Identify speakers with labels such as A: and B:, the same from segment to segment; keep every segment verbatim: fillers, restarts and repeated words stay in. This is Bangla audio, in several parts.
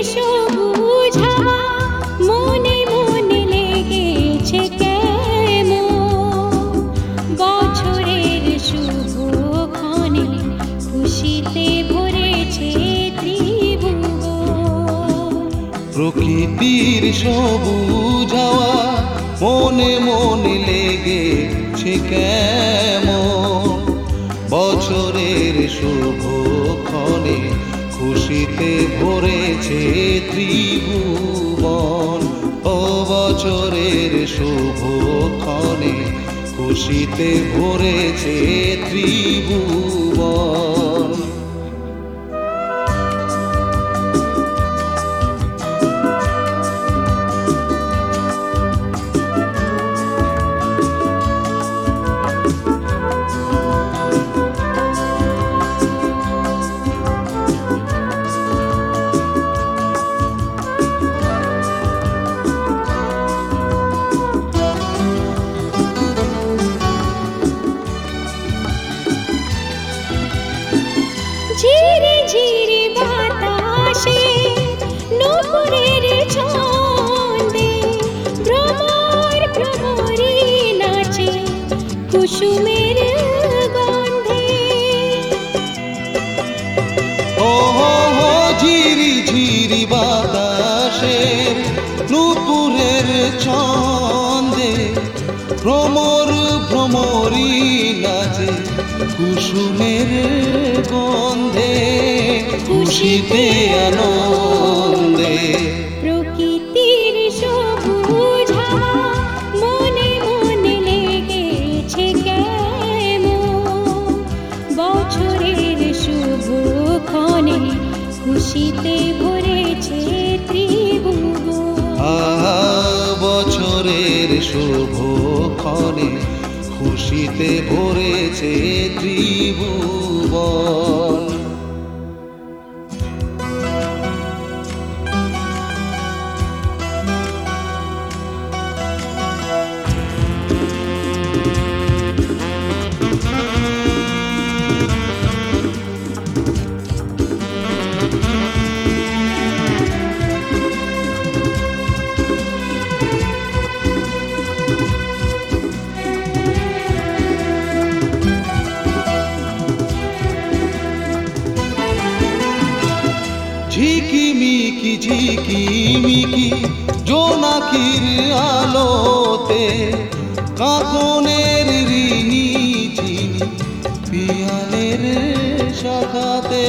A: সবুজ হাওয়া মনে মনে লেগেছে কেমন, বছরের শুভক্ষণে খুশিতে ভরেছে ত্রিভুবন।
B: প্রকৃতির সবুজ হাওয়া মনে মনে লেগেছে কেমন, বছরের শুভক্ষণে খুশিতে ভরেছে ত্রিভুবন। ও বছরের শুভক্ষণে খুশিতে ভরেছে ত্রিভুবন।
A: ঝিরি ঝিরি বাতাসে নূপুরের ছন্দে ভ্রমর ভ্রমরি নাচে কুসুমের গন্ধে।
B: ও হো হো ঝিরি ঝিরি বাতাসে নূপুরের ছন্দে ভ্রমর ভ্রমরি নাচে কুসুমের গন্ধে, খুশিতে আনন্দে।
A: প্রকৃতির সবুজ হাওয়া মনে মনে লেগেছে কেমন, বছরের শুভক্ষণে খুশিতে ভরেছে ত্রিভুবন।
B: আহা বছরের শুভক্ষণে খুশিতে ভরেছে ত্রিভুবন। ঝিকিমিকি ঝিকিমিকি জোনাকির আলোতে কাকনের রিনি ঝিনি পিয়ালের শাখাতে।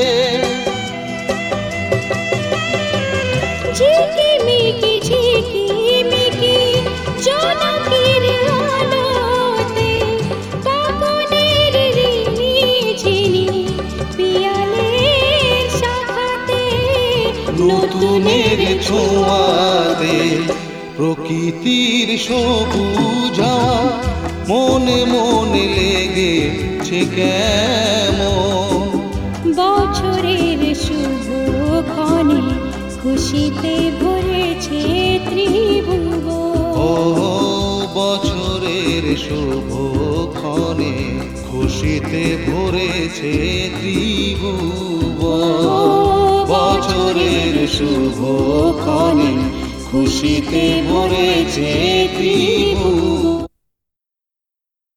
A: ঝিকিমিকি ঝিকিমিকি জোনাকির আলোতে কাকনের রিনি ঝিনি পিয়ালের শাখাতে
B: নতুনের ছোঁয়াতে প্রকৃতির সবুজ হাওয়া মনে মনে লেগেছে কেমন,
A: বছরের শুভক্ষণে খুশিতে ভরেছে ত্রিভুবন।
B: ও বছরের শুভক্ষণে খুশিতে ভরেছে ত্রিভুবন। বছরের শুভক্ষণে খুশিতে ভরেছে ত্রিভুবন।